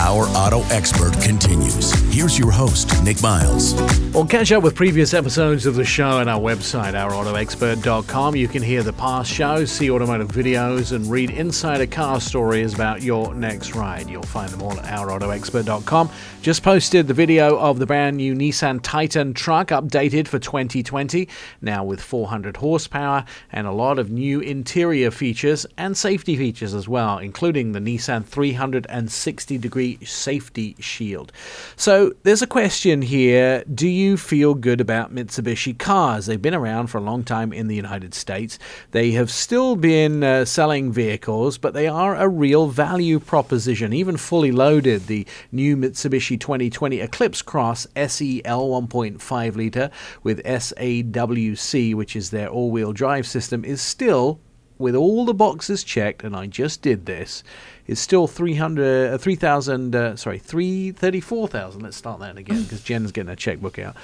Our Auto Expert continues. Here's your host, Nick Miles. Well, catch up with previous episodes of the show on our website, ourautoexpert.com. You can hear the past shows, see automotive videos, and read insider car stories about your next ride. You'll find them all at ourautoexpert.com. Just posted the video of the brand new Nissan Titan truck, updated for 2020, now with 400 horsepower and a lot of new interior features and safety features as well, including the Nissan 360-degree safety shield. So there's a question here. Do you feel good about Mitsubishi cars? They've been around for a long time in the United States. They have still been selling vehicles, but they are a real value proposition. Even fully loaded, the new Mitsubishi 2020 Eclipse Cross SEL 1.5 litre with SAWC, which is their all-wheel drive system, is still, with all the boxes checked, and I just did this, is still $34,000. Let's start that again because Jen's getting a checkbook out.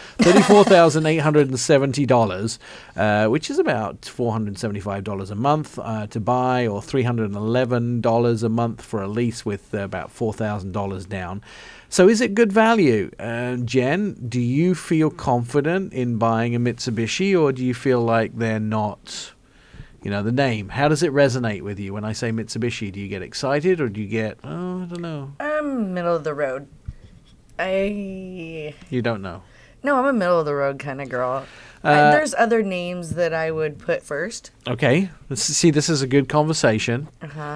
$34,870, which is about $475 a month to buy, or $311 a month for a lease with about $4,000 down. So is it good value? Jen, do you feel confident in buying a Mitsubishi, or do you feel like they're not... You know, the name, how does it resonate with you? When I say Mitsubishi, do you get excited or do you get, I don't know? I'm middle of the road. You don't know? No, I'm a middle of the road kind of girl. There's other names that I would put first. Okay. Let's see, this is a good conversation.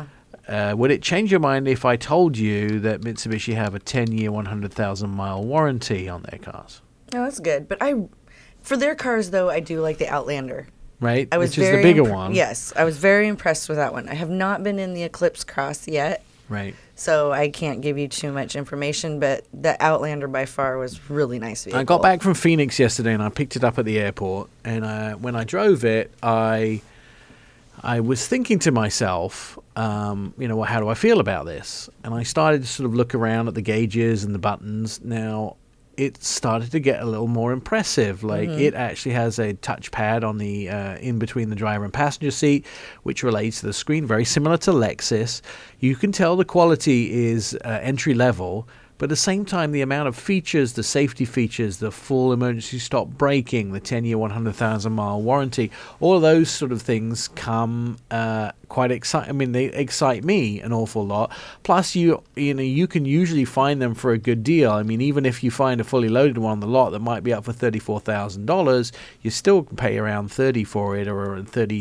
Would it change your mind if I told you that Mitsubishi have a 10-year, 100,000-mile warranty on their cars? Oh, that's good. But for their cars, though, I do like the Outlander. Right, which is the bigger one. Yes, I was very impressed with that one. I have not been in the Eclipse Cross yet. Right. So I can't give you too much information, but the Outlander by far was really nice vehicle. I got back from Phoenix yesterday and I picked it up at the airport. And when I drove it, I was thinking to myself, how do I feel about this? And I started to sort of look around at the gauges and the buttons. Now, it started to get a little more impressive. It actually has a touchpad on the in between the driver and passenger seat, which relates to the screen, very similar to Lexus. You can tell the quality is entry level, but at the same time, the amount of features, the safety features, the full emergency stop braking, the 10-year, 100,000-mile warranty, all of those sort of things come quite exciting. I mean, they excite me an awful lot. Plus, you can usually find them for a good deal. I mean, even if you find a fully loaded one on the lot that might be up for $34,000, you still can pay around $30,000 for it, or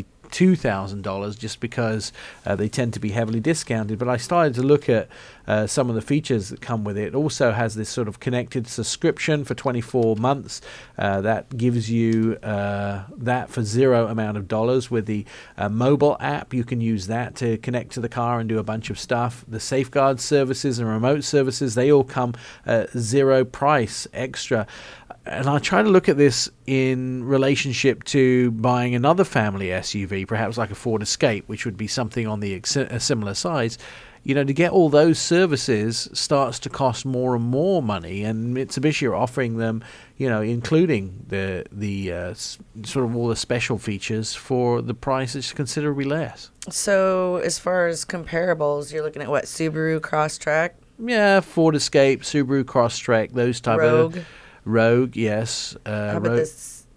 $32,000 just because they tend to be heavily discounted. But I started to look at some of the features that come with it. It also has this sort of connected subscription for 24 months that gives you that for zero amount of dollars. With the mobile app, you can use that to connect to the car and do a bunch of stuff. The safeguard services and remote services, they all come at zero price extra. And I try to look at this in relationship to buying another family SUV, perhaps like a Ford Escape, which would be something on a similar size. To get all those services starts to cost more and more money, and Mitsubishi are offering them, including the sort of all the special features for the price is considerably less. So as far as comparables, you're looking at what, Subaru Crosstrek? Yeah, Ford Escape, Subaru Crosstrek, those type Rogue. Rogue, yes. How about the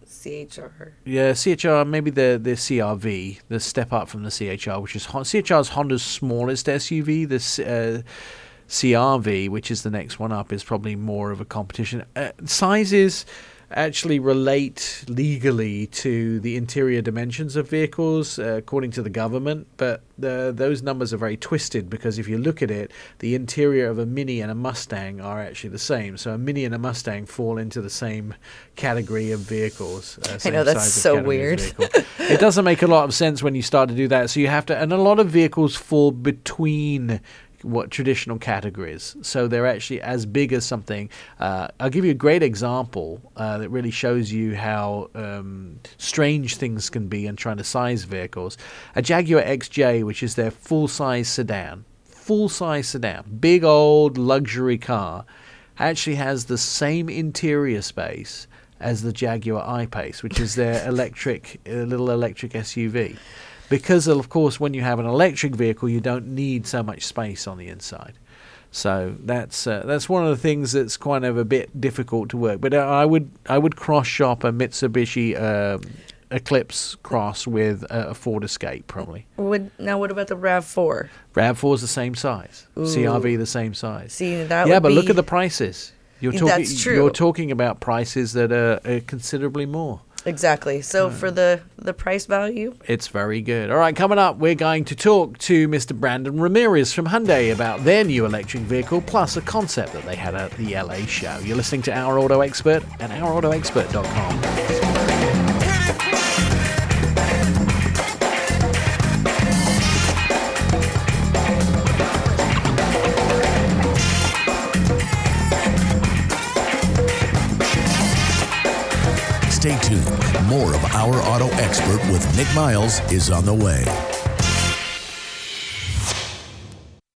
CHR? Yeah, CHR, maybe the CRV, the step up from the CHR, which is CHR is Honda's smallest SUV. The CRV, which is the next one up, is probably more of a competition. Sizes actually relate legally to the interior dimensions of vehicles, according to the government, but those numbers are very twisted, because if you look at it, the interior of a Mini and a Mustang are actually the same. So a Mini and a Mustang fall into the same category of vehicles. I know, that's so weird. It doesn't make a lot of sense when you start to do that. So you have to, and a lot of vehicles fall between what traditional categories, so they're actually as big as something. I'll give you a great example that really shows you how strange things can be in trying to size vehicles. A Jaguar XJ, which is their full-size sedan, big old luxury car, actually has the same interior space as the Jaguar I-Pace, which is their little electric SUV. Because, of course, when you have an electric vehicle, you don't need so much space on the inside. So that's one of the things that's kind of a bit difficult to work. But I would cross shop a Mitsubishi Eclipse Cross with a Ford Escape probably. Now what about the RAV4? RAV4 is the same size. Ooh. CRV the same size. See, that yeah, would but be... look at the prices. That's true. You're talking about prices that are considerably more. Exactly. So for the price value, it's very good. All right, coming up, we're going to talk to Mr. Brandon Ramirez from Hyundai about their new electric vehicle, plus a concept that they had at the LA show. You're listening to Our Auto Expert and OurAutoExpert.com. Stay tuned. More of Our Auto Expert with Nick Miles is on the way.